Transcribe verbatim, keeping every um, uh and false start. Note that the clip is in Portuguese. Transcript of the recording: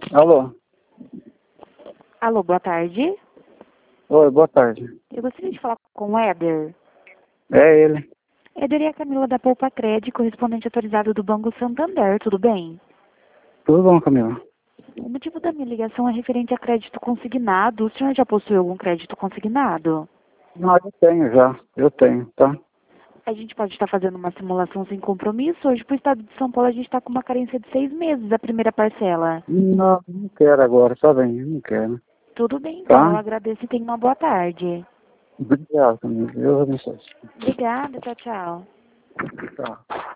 Alô? Alô, boa tarde. Oi, boa tarde. Eu gostaria de falar com o Éder. É ele. Éder é a Camila da Poupa Crédito, correspondente autorizado do Banco Santander, tudo bem? Tudo bom, Camila? O motivo da minha ligação é referente a crédito consignado. O senhor já possui algum crédito consignado? Não, eu tenho já. Eu tenho, tá? A gente pode estar fazendo uma simulação sem compromisso. Hoje, para o estado de São Paulo, a gente está com uma carência de seis meses, a primeira parcela. Não, não quero agora, tá bem, não quero. Tudo bem, então. Eu Tá? agradeço e tenha uma boa tarde. Obrigado, Camila. Deus abençoe. Obrigada, tchau, tchau. Tá.